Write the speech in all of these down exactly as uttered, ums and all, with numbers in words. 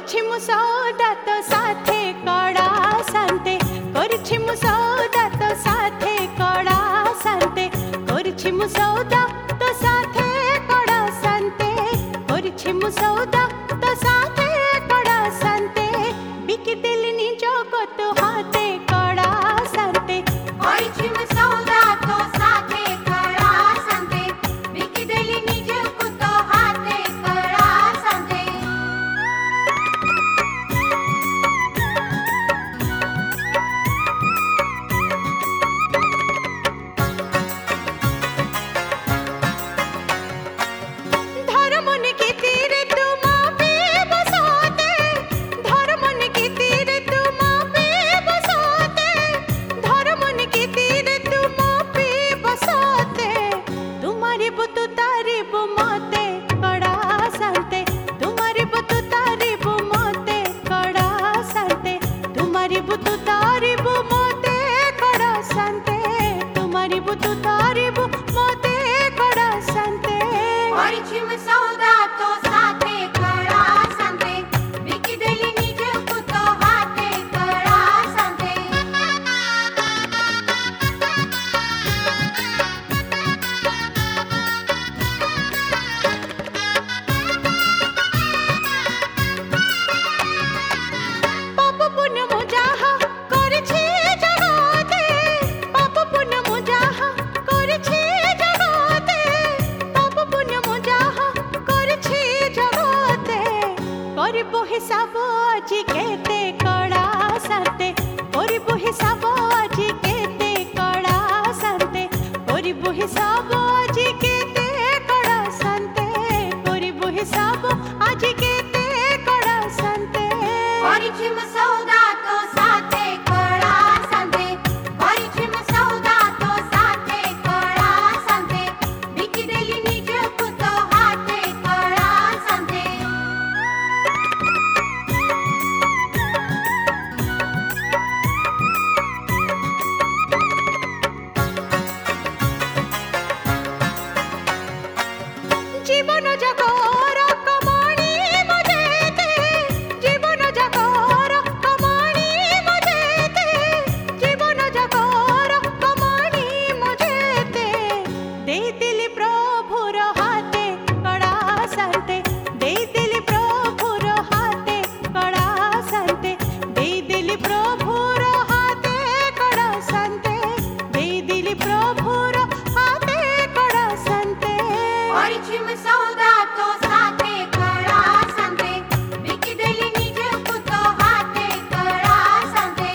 करछि मु सौदा तो साथे कड़ा शांते करछि मु सौदा तो साथे कड़ा शांते करछि मु सौदा तो साथे कड़ा शांते करछि मु सौदा तो साथे कड़ा शांते बिकी दिल निज को तो हाथे कड़ा शांते करछि मु सौदा तो साथे कड़ा शांते बिकी दिल निज को तो हाथे कड़ा शांते करछि मु सौदा तो साथे कड़ा शांते बिकी दिल निज को तो हाथे कड़ा शांते पाप पुण्य मु जाहा करछि जगते पाप पुण्य मु जाहा करछि जगते पाप पुण्य मु जाहा करछि जगते करबो हिसाब आज केते कड़ा शांते करबो हिसाब आज केते कड़ा शांते करबो हिसाब आज केते कड़ा शांते करबो हिसाब आज केते कड़ा शांते करछि मु सौदा तो साथे कड़ा शांते करछि मु सौदा तो साथे कड़ा शांते बिकी दिल निज को तो हाथे कड़ा शांते जीवन जगर कमाणी मजेते जीवन जगर कमाणी मजेते जीवन जगर कमाणी मजेते दे दिल प्रभुर हाथे कड़ा शांते दे दिल प्रभुर हाथे कड़ा शांते दे दिल प्रभुर हाथे कड़ा शांते दे दिल प्रभुर हाथे कड़ा शांते करछि मु सौदा तो साथे कड़ा शांते बिकी दिल निज को तो हाथे कड़ा शांते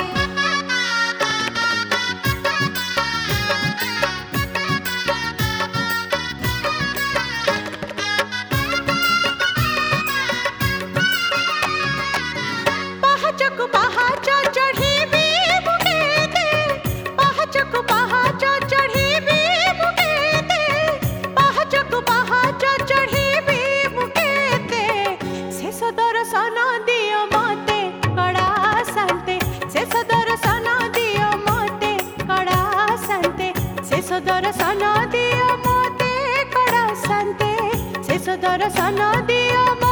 पहाचक पहाच चढ़ीबी बुकेते पहाचक पहाच चढ़ीबी बुकेते पहाचक पहाच चढ़ीबी बुकेते शेष दर्शन दियो मते कड़ा शांते शेष दर्शन दियो मते कड़ा शांते शेष दर्शन दियो मते कड़ा शांते शेष दर्शन दियो